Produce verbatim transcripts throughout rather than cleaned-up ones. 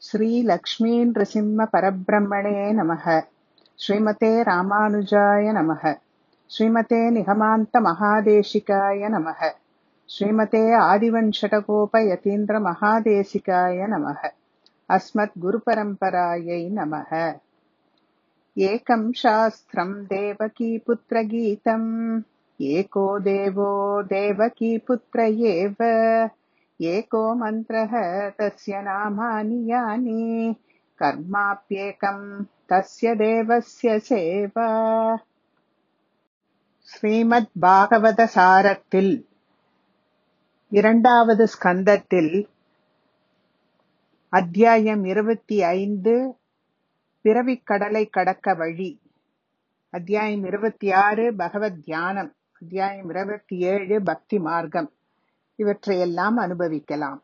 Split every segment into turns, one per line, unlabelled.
श्री लक्ष्मी नृसिंह परब्रह्मणे नमः। श्रीमते रामानुजाय नमः। श्रीमते निगमान्त महादेशिकाय नमः। श्रीमते आदिवंशटकोप यतीन्द्र महादेशिकाय नमः। अस्मत् गुरुपरम्परायै नमः। एकं शास्त्रं देवकीपुत्र गीतम् एको देवो देवकीपुत्र एव एको मन्त्रः तस्य नामानि यानि कर्माप्येकं तस्य देवस्य सेवा. ஸ்ரீமத் பாகவத சாரத்தில் இரண்டாவது ஸ்கந்தத்தில் அத்தியாயம் இருபத்தி ஐந்து பிறவிக் கடலை கடக்க வழி, அத்தியாயம் இருபத்தி ஆறு பகவத் தியானம், அத்தியாயம் இருபத்தி ஏழு பக்தி மார்க்கம் இவற்றையெல்லாம் அனுபவிக்கலாம்.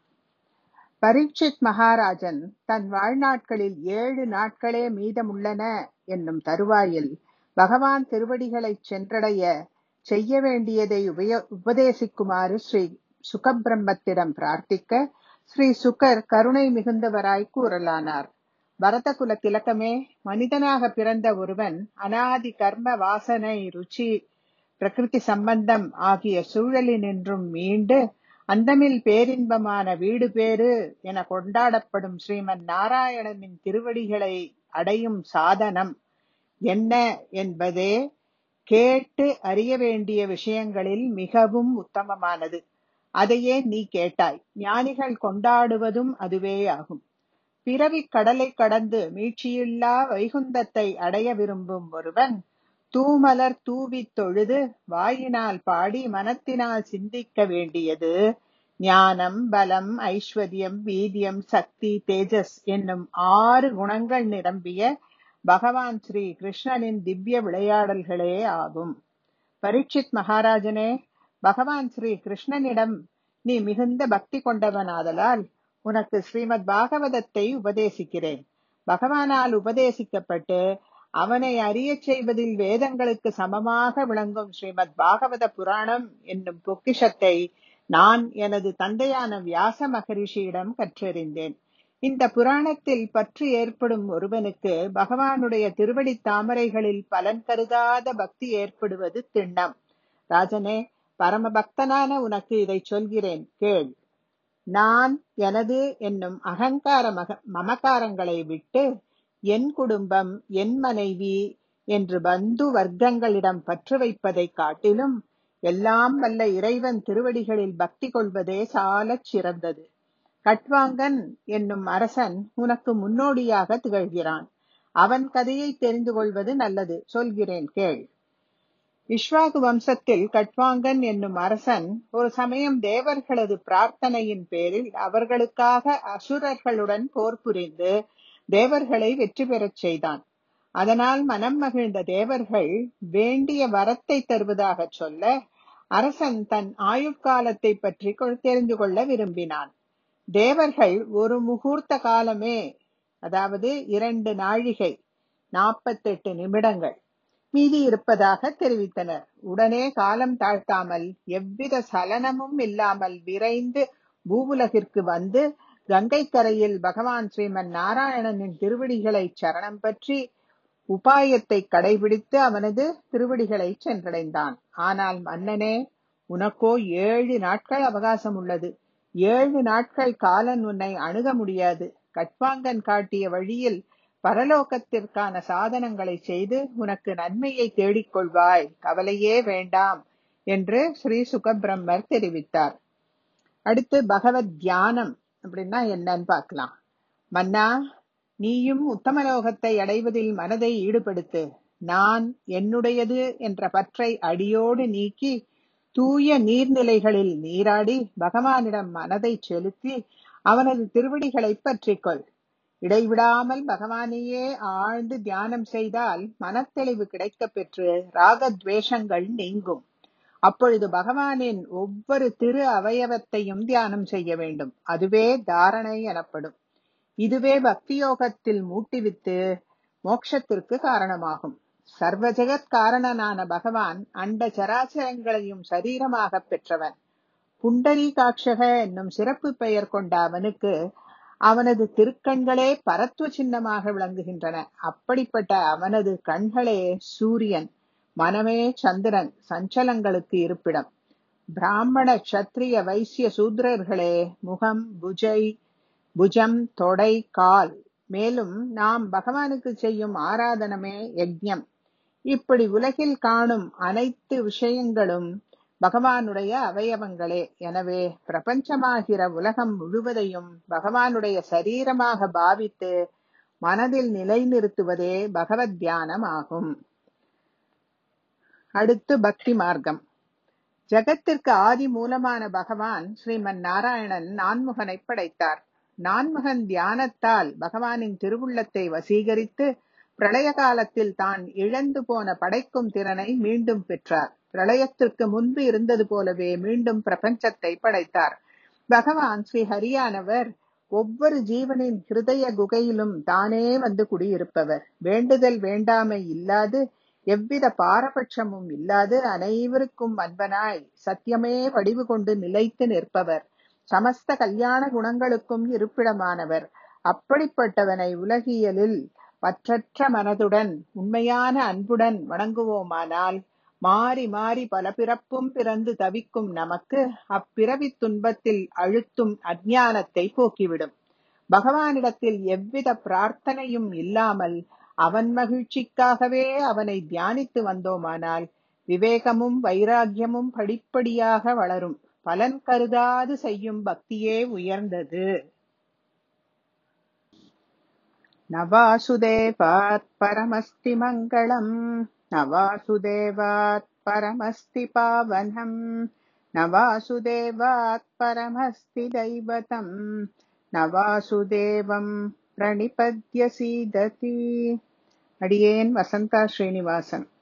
பரீட்சித் மகாராஜன் தன் வாழ்நாட்களில் ஏழு நாட்களே மீதமுள்ளன என்னும் தருவாயில் பகவான் திருவடிகளை சென்றடைய செய்ய வேண்டியதை உபய உபதேசிக்குமாறு ஸ்ரீ சுகபிரம்மத்திடம் பிரார்த்திக்க ஸ்ரீ சுகர் கருணை மிகுந்தவராய் கூறலானார். பரதகுல திலகமே, மனிதனாக பிறந்த ஒருவன் அனாதி கர்ம வாசனை ருச்சி பிரகிருதி சம்பந்தம் ஆகிய சூழலினின்றும் மீண்டு அந்தமில் பேரின்பமான வீடு பேறு என கொண்டாடப்படும் ஸ்ரீமன் நாராயணனின் திருவடிகளை அடையும் சாதனம் என்ன என்பதே கேட்டு அறிய வேண்டிய விஷயங்களில் மிகவும் உத்தமமானது. அதையே நீ கேட்டாய். ஞானிகள் கொண்டாடுவதும் அதுவேயாகும். பிறவி கடலை கடந்து மீட்சியில்லா வைகுந்தத்தை அடைய விரும்பும் ஒருவன் தூமலர் தூவி தொழுது வாயினால் பாடி மனத்தினால் சிந்திக்க வேண்டியது ஞானம், பலம், ஐஸ்வர்யம், வீரியம், சக்தி, தேஜஸ் என்னும் ஆறு குணங்கள் நிரம்பிய பகவான் ஸ்ரீ கிருஷ்ணனின் திவ்ய விளையாடல்களே ஆகும். பரீட்சித் மகாராஜனே, பகவான் ஸ்ரீ கிருஷ்ணனிடம் நீ மிகுந்த பக்தி கொண்டவனாதலால் உனக்கு ஸ்ரீமத் பாகவதத்தை உபதேசிக்கிறேன். பகவானால் உபதேசிக்கப்பட்டு அவனை அறிய செய்வதில் வேதங்களுக்கு சமமாக விளங்கும் ஸ்ரீமத் பாகவத புராணம் என்னும் பொக்கிஷத்தை நான் எனது தந்தையான வியாச மகரிஷியிடம் கற்றறிந்தேன். இந்த புராணத்தில் பற்று ஏற்படும் ஒருவனுக்கு பகவானுடைய திருவடி தாமரைகளில் பலன் கருதாத பக்தி ஏற்படுவது திண்ணம். ராஜனே, பரம பக்தனான உனக்கு இதை சொல்கிறேன், கேள். நான், எனது என்னும் அகங்கார மக மமகாரங்களை விட்டு என் குடும்பம், என் மனைவி என்று பந்து வர்க்கங்களிடம் பற்று வைப்பதை காட்டிலும் எல்லாம் வல்ல இறைவன் திருவடிகளில் பக்தி கொள்வதே சாலச் சிறந்தது. கட்வாங்கன் என்னும் அரசன் உனக்கு முன்னோடியாக திகழ்கிறான். அவன் கதையை தெரிந்து கொள்வது நல்லது. சொல்கிறேன், கேள். இஷ்வாகு வம்சத்தில் கட்வாங்கன் என்னும் அரசன் ஒரு சமயம் தேவர்களது பிரார்த்தனையின் பேரில் அவர்களுக்காக அசுரர்களுடன் போர் புரிந்து தேவர்களை வெற்றி பெறச் செய்தான். அதனால் மனம் மகிழ்ந்த தேவர்கள் வேண்டிய வரத்தை தருவதாக சொல்ல அரசன் தன் ஆயுட்காலத்தை பற்றி தெரிந்து கொள்ள விரும்பினான். தேவர்கள் ஒரு முகூர்த்த காலமே, அதாவது இரண்டு நாழிகை நாற்பத்தெட்டு நிமிடங்கள் மீதி இருப்பதாக தெரிவித்தனர். உடனே காலம் தாழ்த்தாமல் எவ்வித சலனமும் இல்லாமல் விரைந்து பூவுலகிற்கு வந்து கங்கை கரையில் பகவான் ஸ்ரீமன் நாராயணனின் திருவடிகளை சரணம் பற்றி உபாயத்தை கடைபிடித்து அவனது திருவடிகளை சென்றடைந்தான். ஆனால் மன்னனே, உனக்கோ ஏழு நாட்கள் அவகாசம் உள்ளது. ஏழு நாட்கள் காலன் உன்னை அணுக முடியாது. கட்வாங்கன் காட்டிய வழியில் பரலோகத்திற்கான சாதனங்களை செய்து உனக்கு நன்மையை தேடிக்கொள்வாய், கவலையே வேண்டாம் என்று ஸ்ரீ சுகபிரம்மர் தெரிவித்தார். அடுத்து பகவத் தியானம் அப்படின்னா என்னன்னு பார்க்கலாம். மன்னா, நீயும் உத்தமலோகத்தை அடைவதில் மனதை ஈடுபடுத்து. நான் என்னுடையது என்ற பற்றை அடியோடு நீக்கி தூய நீர்நிலைகளில் நீராடி பகவானிடம் மனதை செலுத்தி அவனது திருவடிகளை பற்றிக்கொள். இடைவிடாமல் பகவானையே ஆழ்ந்து தியானம் செய்தால் மனத்தெளிவு கிடைக்க பெற்று ராகத்வேஷங்கள் நீங்கும். அப்பொழுது பகவானின் ஒவ்வொரு திரு அவயவத்தையும் தியானம் செய்ய வேண்டும். அதுவே தாரணை எனப்படும். இதுவே பக்தியோகத்தில் மூட்டிவித்து மோட்சத்திற்கு காரணமாகும். சர்வ ஜெகத் காரணனான பகவான் அண்ட சராச்சரங்களையும் சரீரமாக பெற்றவன். புண்டரீகாட்சக என்னும் சிறப்பு பெயர் கொண்ட அவனுக்கு அவனது திருக்கண்களே பரத்துவ சின்னமாக விளங்குகின்றன. அப்படிப்பட்ட அவனது கண்களே சூரியன், மனமே சந்திரன், சஞ்சலங்களுக்கு இருப்பிடம். பிராமண சத்திரிய வைசிய சூத்ரர்களே முகம், புஜை புஜம், தொடை, கால். மேலும் நாம் பகவானுக்கு செய்யும் ஆராதனமே யஜ்ஞம். இப்படி உலகில் காணும் அனைத்து விஷயங்களும் பகவானுடைய அவயவங்களே. எனவே பிரபஞ்சமாகிற உலகம் முழுவதையும் பகவானுடைய சரீரமாக பாவித்து மனதில் நிலைநிறுத்துவதே பகவத் தியானம் ஆகும். அடுத்து பக்தி மார்க்கம். ஜகத்திற்கு ஆதி மூலமான பகவான் ஸ்ரீமன் நாராயணன் நான்முகனை படைத்தார். நான்முகன் தியானத்தால் பகவானின் திருவுள்ளத்தை வசீகரித்து பிரளய காலத்தில் தான் இழந்து போன படைக்கும் திறனை மீண்டும் பெற்றார். பிரளயத்திற்கு முன்பு இருந்தது போலவே மீண்டும் பிரபஞ்சத்தை படைத்தார். பகவான் ஸ்ரீ ஹரியானவர் ஒவ்வொரு ஜீவனின் ஹிருதய குகையிலும் தானே வந்து குடியிருப்பவர். வேண்டுதல் வேண்டாமை இல்லாது, எவ்வித பாரபட்சமும் இல்லாது, அனைவருக்கும் அன்பனாய் சத்தியமே வடிவு கொண்டு நிலைத்து நிற்பவர். சமஸ்த கல்யாண குணங்களுக்கும் இருப்பிடமானவர். அப்படிப்பட்டவனை உலகியலில் பற்றற்ற மனதுடன் உண்மையான அன்புடன் வணங்குவோமானால் மாறி மாறி பல பிறப்பும் பிறந்து தவிக்கும் நமக்கு அப்பிறவி துன்பத்தில் அழுத்தும் அஞ்ஞானத்தை போக்கிவிடும். பகவானிடத்தில் எவ்வித பிரார்த்தனையும் இல்லாமல் அவன் மகிழ்ச்சிக்காகவே அவனை தியானித்து வந்தோமானால் விவேகமும் வைராகியமும் படிப்படியாக வளரும். பலன் கருதாது செய்யும் பக்தியே உயர்ந்தது. நவாசுதேவாத் பரமஸ்தி மங்களம், நவாசுதேவாத் பரமஸ்தி பாவனம், நவாசுதேவாத் பரமஸ்தி தைவதம், நவாசுதேவம் பிரணிபத்ய சீததி. அடியேன் வசந்தா ஸ்ரீனிவாசன்.